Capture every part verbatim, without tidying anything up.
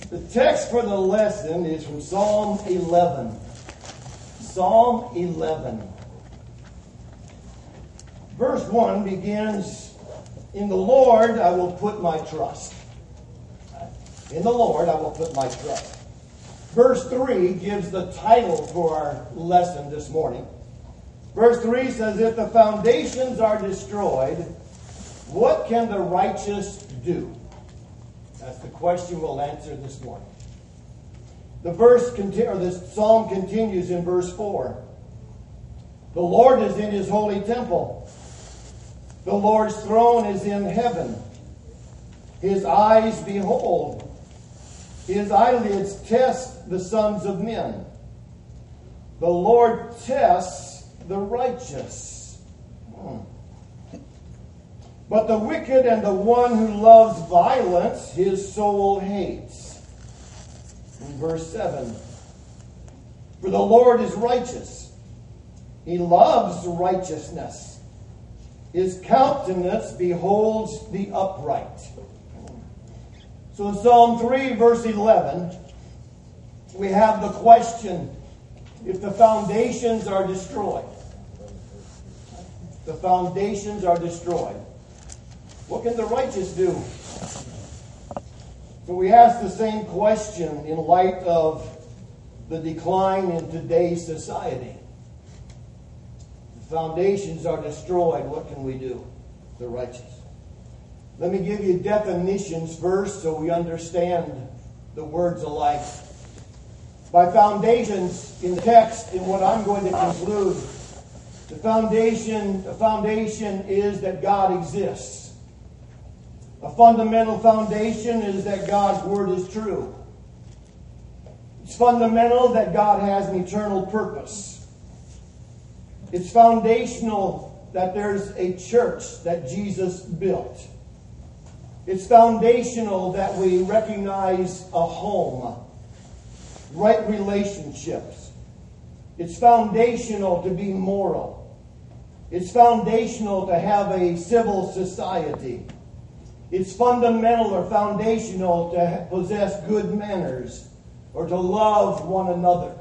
The text for the lesson is from Psalm eleven. Psalm eleven. Verse one begins, "In the Lord I will put my trust." In the Lord I will put my trust. Verse three gives the title for our lesson this morning. Verse three says, "If the foundations are destroyed, what can the righteous do?" That's the question we'll answer this morning. The verse conti- or the psalm continues in verse four. "The Lord is in his holy temple. The Lord's throne is in heaven. His eyes behold. His eyelids test the sons of men. The Lord tests the righteous. Hmm. But the wicked and the one who loves violence, his soul hates." In verse seven, "For the Lord is righteous. He loves righteousness. His countenance beholds the upright." So in Psalm three, verse eleven, we have the question, if the foundations are destroyed, the foundations are destroyed, what can the righteous do? So we ask the same question in light of the decline in today's society. The foundations are destroyed. What can we do? The righteous. Let me give you definitions first so we understand the words alike. By foundations in the text, in what I'm going to conclude, the foundation, the foundation is that God exists. A fundamental foundation is that God's Word is true. It's fundamental that God has an eternal purpose. It's foundational that there's a church that Jesus built. It's foundational that we recognize a home, right relationships. It's foundational to be moral. It's foundational to have a civil society. It's fundamental or foundational to possess good manners or to love one another.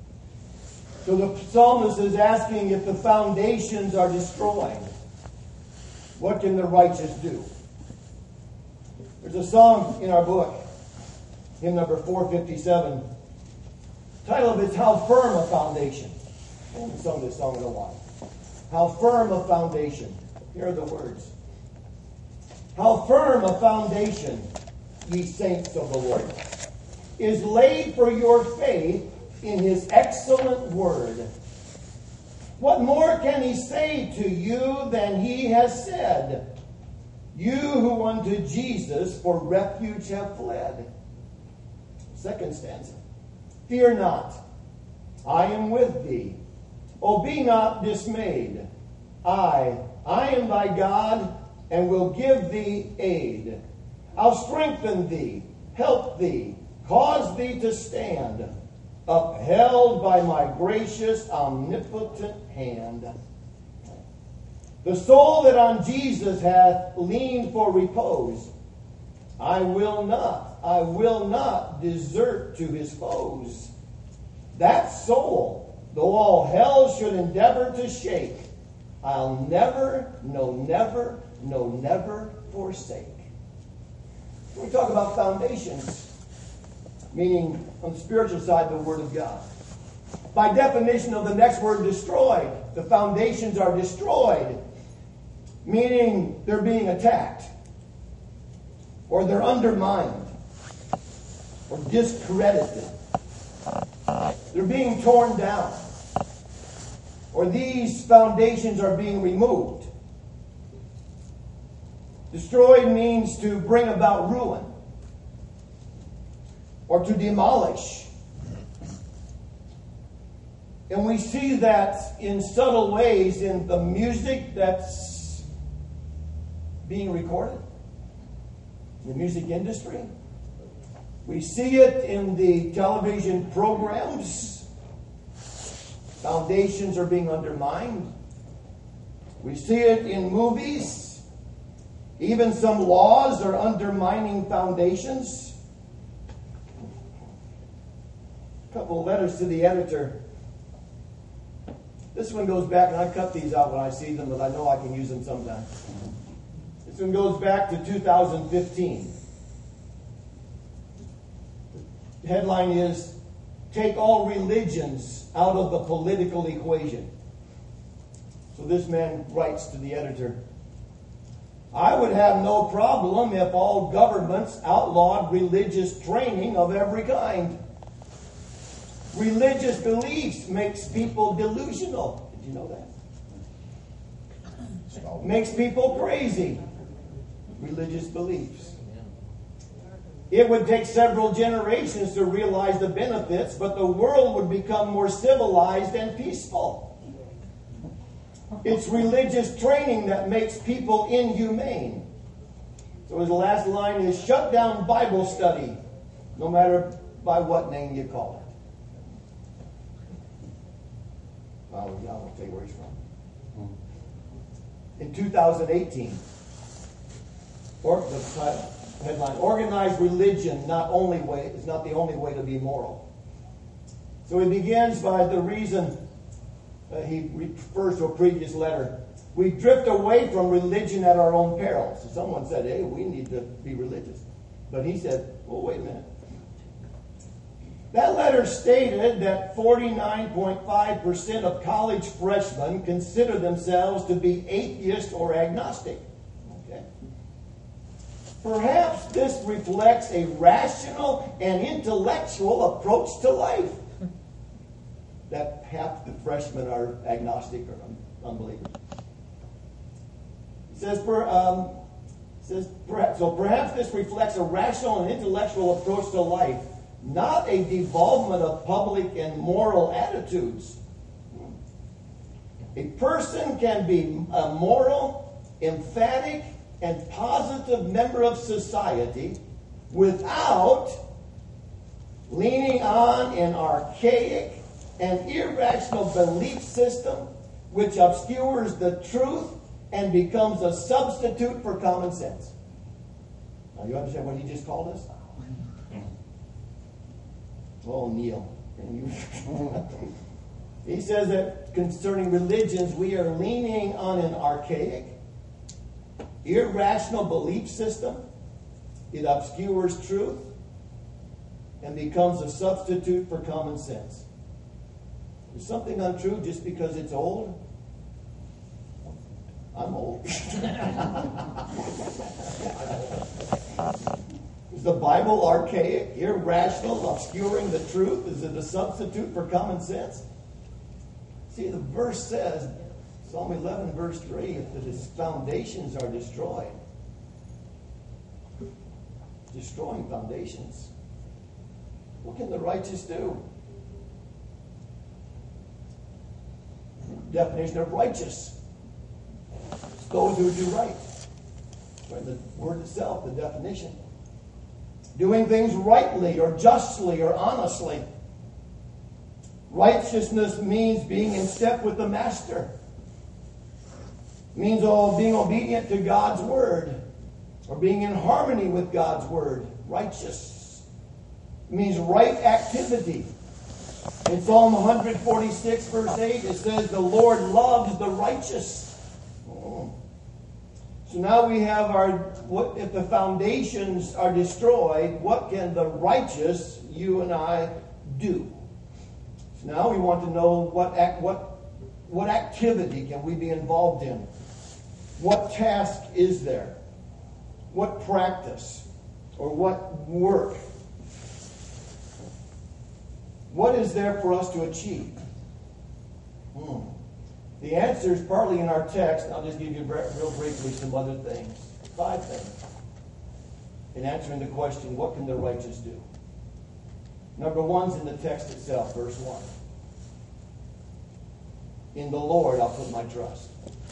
So the psalmist is asking, if the foundations are destroyed, what can the righteous do? There's a song in our book, hymn number four fifty-seven. The title of it is "How Firm a Foundation." I haven't sung this song in a while. How firm a foundation. Here are the words. "How firm a foundation, ye saints of the Lord, is laid for your faith in his excellent word. What more can he say to you than he has said? You who unto Jesus for refuge have fled." Second stanza. "Fear not, I am with thee. O be not dismayed. I, I am thy God, and will give thee aid. I'll strengthen thee, help thee, cause thee to stand, upheld by my gracious, omnipotent hand. The soul that on Jesus hath leaned for repose, I will not, I will not desert to his foes. That soul, though all hell should endeavor to shake, I'll never, no never, no never forsake." We talk about foundations, meaning on the spiritual side, the Word of God. By definition of the next word, destroyed, the foundations are destroyed, meaning they're being attacked, or they're undermined, or discredited. They're being torn down, or these foundations are being removed. Destroyed means to bring about ruin, or to demolish. And we see that in subtle ways in the music that's being recorded, in the music industry. We see it in the television programs. Foundations are being undermined. We see it in movies. Even some laws are undermining foundations. couple of letters to the editor. This one goes back, and I cut these out when I see them, but I know I can use them sometime. This one goes back to two thousand fifteen. The headline is, "Take all religions out of the political equation." So this man writes to the editor, "I would have no problem if all governments outlawed religious training of every kind. Religious beliefs makes people delusional." Did you know that? Makes people crazy. Religious beliefs. It would take several generations to realize the benefits, but the world would become more civilized and peaceful. It's religious training that makes people inhumane. So his last line is, "Shut down Bible study, no matter by what name you call it." Well, I won't tell you where he's from. In two thousand eighteen, or the headline, "Organized religion not only way is not the only way to be moral." So he begins by the reason uh, he refers to a previous letter. "We drift away from religion at our own peril." So someone said, "Hey, we need to be religious," but he said, "Well, wait a minute." That letter stated that forty-nine point five percent of college freshmen consider themselves to be atheist or agnostic. Okay. Perhaps this reflects a rational and intellectual approach to life. That half the freshmen are agnostic or unbelievers. It says, per, um, it says perhaps, so perhaps this reflects a rational and intellectual approach to life, not a development of public and moral attitudes. A person can be a moral, emphatic, and positive member of society without leaning on an archaic and irrational belief system which obscures the truth and becomes a substitute for common sense. Now, you understand what he just called us? Oh, Neil. Can you? He says that concerning religions, we are leaning on an archaic, irrational belief system. It obscures truth and becomes a substitute for common sense. Is something untrue just because it's old? I'm old. Is the Bible archaic, irrational, obscuring the truth? Is it a substitute for common sense? See, the verse says, Psalm eleven, verse three, if its foundations are destroyed. Destroying foundations. What can the righteous do? Definition of righteous. It's those who do right. Right, the word itself, the definition. Doing things rightly or justly or honestly. Righteousness means being in step with the Master. It means all being obedient to God's word or being in harmony with God's word. Righteous. It means right activity. In Psalm one forty-six, verse eight, it says, "The Lord loves the righteous." Oh. So now we have our, what if the foundations are destroyed, what can the righteous, you and I, do? So now we want to know what act, what, what activity can we be involved in? What task is there? What practice? Or what work? What is there for us to achieve? Hmm. The answer is partly in our text. I'll just give you real briefly some other things. Five things. In answering the question, what can the righteous do? Number one's in the text itself, verse one. In the Lord I'll put my trust.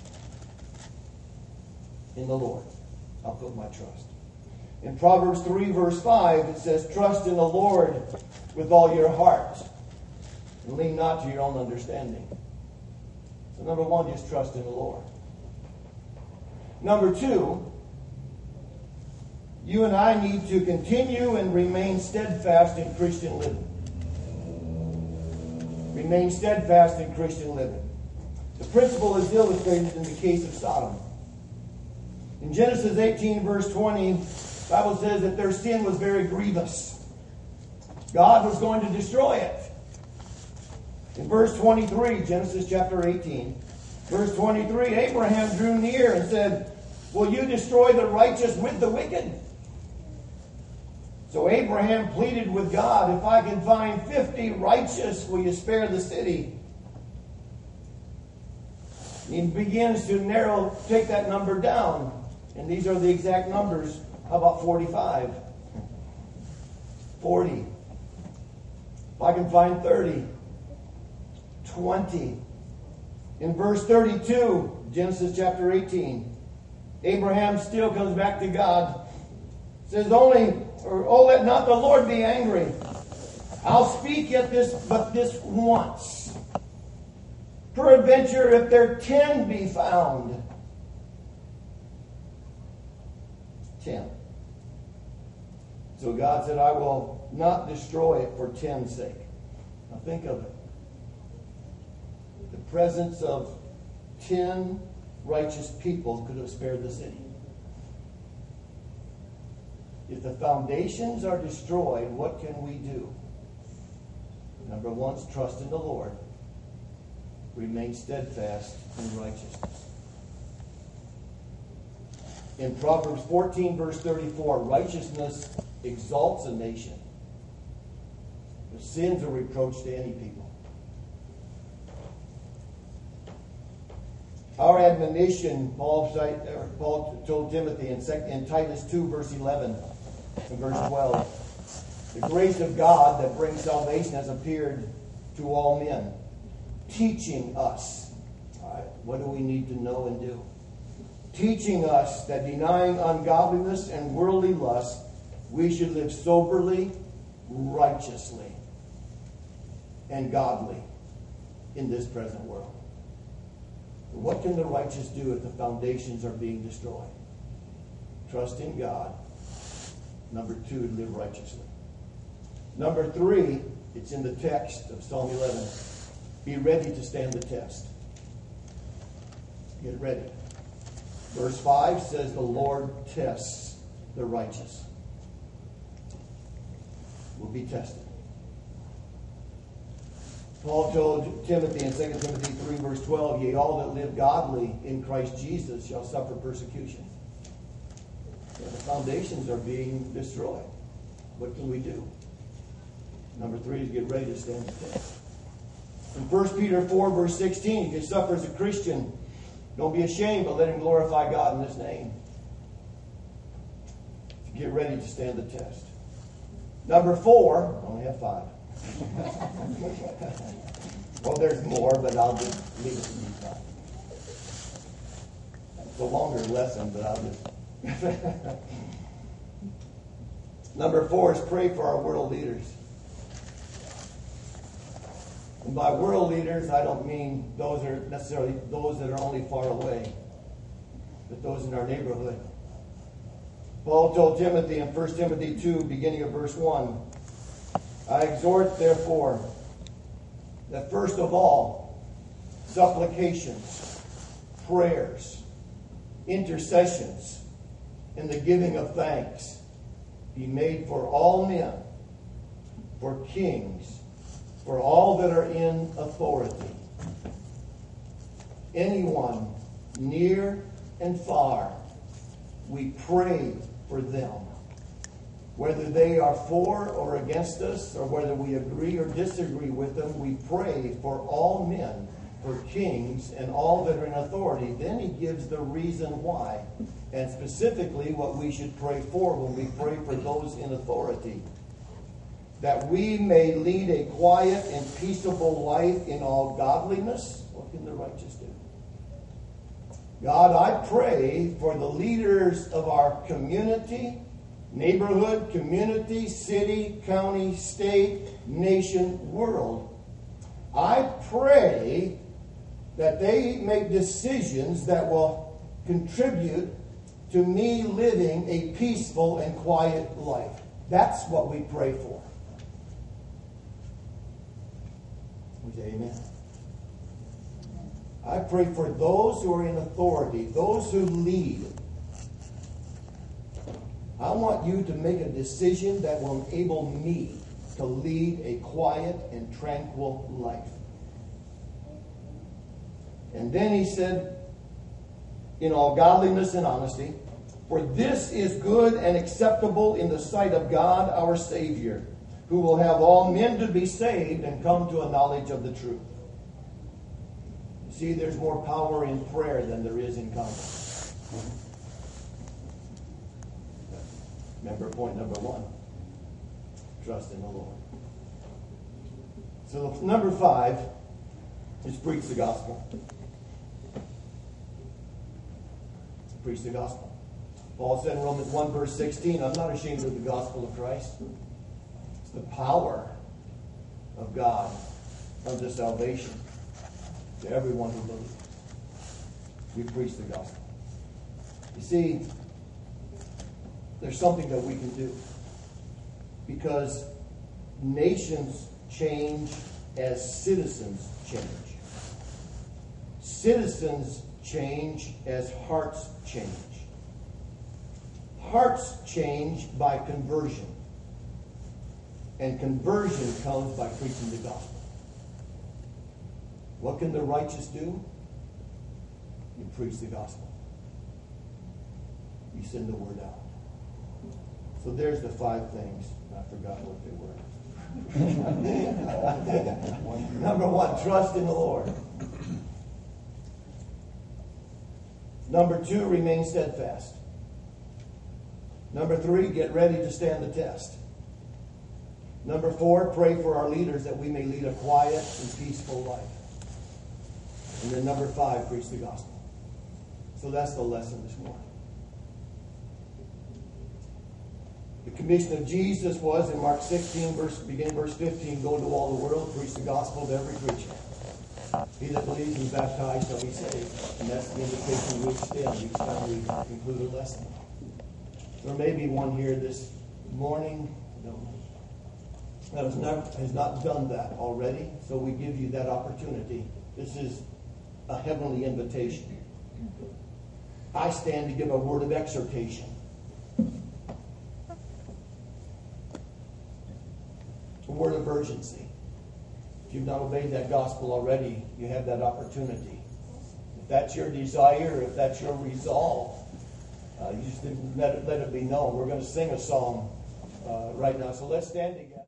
In the Lord I'll put my trust. In Proverbs three, verse five, it says, "Trust in the Lord with all your heart, and lean not to your own understanding." So number one, just trust in the Lord. Number two, you and I need to continue and remain steadfast in Christian living. Remain steadfast in Christian living. The principle is illustrated in the case of Sodom. In Genesis eighteen, verse twenty, the Bible says that their sin was very grievous. God was going to destroy it. In verse twenty-three, Genesis chapter eighteen, verse twenty-three, Abraham drew near and said, "Will you destroy the righteous with the wicked?" So Abraham pleaded with God, "If I can find fifty righteous, will you spare the city?" He begins to narrow, take that number down. And these are the exact numbers. How about forty-five? forty. If I can find thirty. twenty. In verse thirty-two, Genesis chapter eighteen, Abraham still comes back to God. Says, only, or oh, let not the Lord be angry. I'll speak yet this, but this once. Peradventure, if there ten be found. Ten. So God said, I will not destroy it for ten's sake. Now think of it. The presence of ten righteous people could have spared the city. If the foundations are destroyed, what can we do? Number one is trust in the Lord. Remain steadfast in righteousness. In Proverbs fourteen, verse thirty-four, righteousness exalts a nation. The sins are reproach to any people. Our admonition, Paul, Paul told Timothy in, in Titus two, verse eleven and verse twelve, the grace of God that brings salvation has appeared to all men, teaching us. All right, what do we need to know and do? Teaching us that denying ungodliness and worldly lust, we should live soberly, righteously, and godly in this present world. What can the righteous do if the foundations are being destroyed? Trust in God. Number two, live righteously. Number three, it's in the text of Psalm eleven. Be ready to stand the test. Get ready. Verse five says, the Lord tests the righteous. Will be tested. Paul told Timothy in Second Timothy three, verse twelve, yea, all that live godly in Christ Jesus shall suffer persecution. Yeah, the foundations are being destroyed. What can we do? Number three is get ready to stand the test. In First Peter four, verse sixteen, if you suffer as a Christian, don't be ashamed, but let him glorify God in his name. Get ready to stand the test. Number four, I only have five. Well, there's more, but I'll just leave it to these five. It's a longer lesson, but I'll just... Number four is pray for our world leaders. And by world leaders, I don't mean those are necessarily those that are only far away, but those in our neighborhood. Paul told Timothy in First Timothy two, beginning of verse one, I exhort, therefore, that first of all, supplications, prayers, intercessions, and the giving of thanks be made for all men, for kings, for all that are in authority, anyone near and far, we pray for them. Whether they are for or against us, or whether we agree or disagree with them, we pray for all men, for kings, and all that are in authority. Then he gives the reason why, and specifically what we should pray for when we pray for those in authority. That we may lead a quiet and peaceable life in all godliness. What can the righteous do? God, I pray for the leaders of our community, neighborhood, community, city, county, state, nation, world. I pray that they make decisions that will contribute to me living a peaceful and quiet life. That's what we pray for. Amen. I pray for those who are in authority, those who lead. I want you to make a decision that will enable me to lead a quiet and tranquil life. And then he said, in all godliness and honesty, for this is good and acceptable in the sight of God our Savior, who will have all men to be saved and come to a knowledge of the truth. You see, there's more power in prayer than there is in conduct. Remember point number one. Trust in the Lord. So number five is preach the gospel. Preach the gospel. Paul said in Romans one verse sixteen, I'm not ashamed of the gospel of Christ. It's the power of God unto salvation to everyone who believes. We preach the gospel. You see, there's something that we can do. Because nations change as citizens change. Citizens change as hearts change. Hearts change by conversion. And conversion comes by preaching the gospel. What can the righteous do? You preach the gospel. You send the word out. So there's the five things. I forgot what they were. Number one, trust in the Lord. Number two, remain steadfast. Number three, get ready to stand the test. Number four, pray for our leaders that we may lead a quiet and peaceful life. And then number five, preach the gospel. So that's the lesson this morning. The commission of Jesus was in Mark sixteen, verse, beginning verse fifteen, go into all the world, preach the gospel to every creature. He that believes and is baptized shall be saved. And that's the invitation we extend each time we conclude a lesson. There may be one here this morning that has, never, has not done that already, so we give you that opportunity. This is a heavenly invitation. I stand to give a word of exhortation. A word of urgency. If you've not obeyed that gospel already, you have that opportunity. If that's your desire, if that's your resolve, uh, you just let it, let it be known. We're going to sing a song uh, right now. So let's stand together.